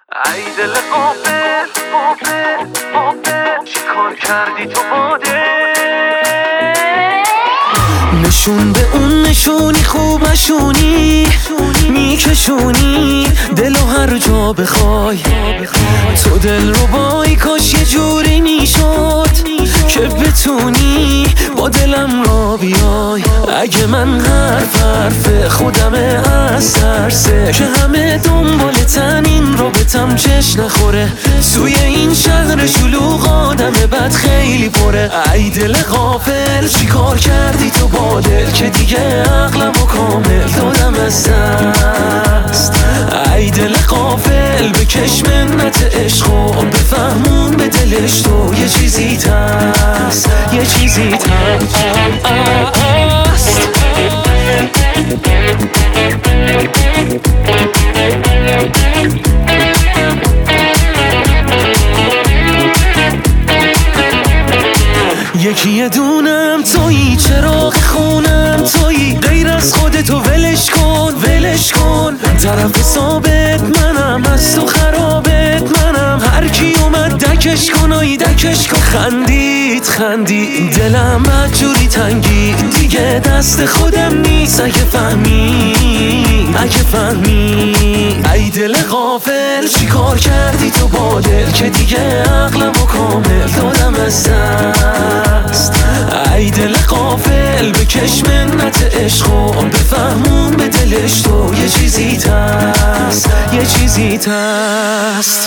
ای دل غافل غافل غافل، چی کار کردی تو باده؟ نشون به اون نشونی خوب نشونی، میکشونی دلو هر جا بخوای. تو دل رو بای کاش یه جوری میشد که بتونی با دلم را بیای. اگه من حرف خودمه از ترسه که همه دنبالتن این رابطم چش نخوره. توی این شهر شلوغ آدم بد خیلی پره. ای دل غافل چی کار کردی تو با دل که دیگه عقلمو کامل دادم از دست. ای دل غافل بکش منت عشق و بفهمون به دلش تو یه چیزی هست، یه چیزی هست. یکی دونم تویی، چراغ خونم تویی، غیر از خودتو ولش کن ولش کن. طرف ثابت منم، از تو خرابت منم. هر کی اومد دکش کن آی دکش کن. خندید خندید دلم بدجوری تنگی، دیگه دست خودم نیست اگه فهمی اگه فهمی. ای دل غافل چی کار کردی تو با دل که دیگه عقلمو کامل دادم از دست. ای دل غافل بکش منت عشق و بفهمون به دلش تو یه چیزی هست، یه چیزی هست.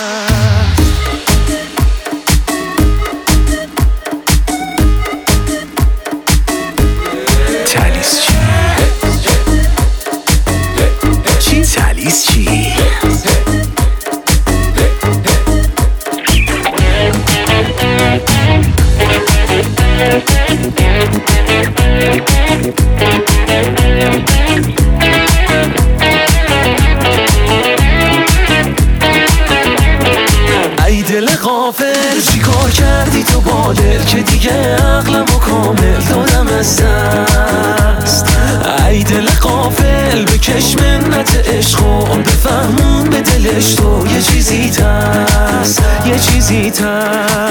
تالیس چی؟ تالیس چی؟ ای دل غافل چی کار کردی تو با دل که دیگه عقلمو کامل دادم از دست. ای دل غافل بکش منت عشق و بفهمون به دلش تو یه چیزی هست، یه چیزی هست.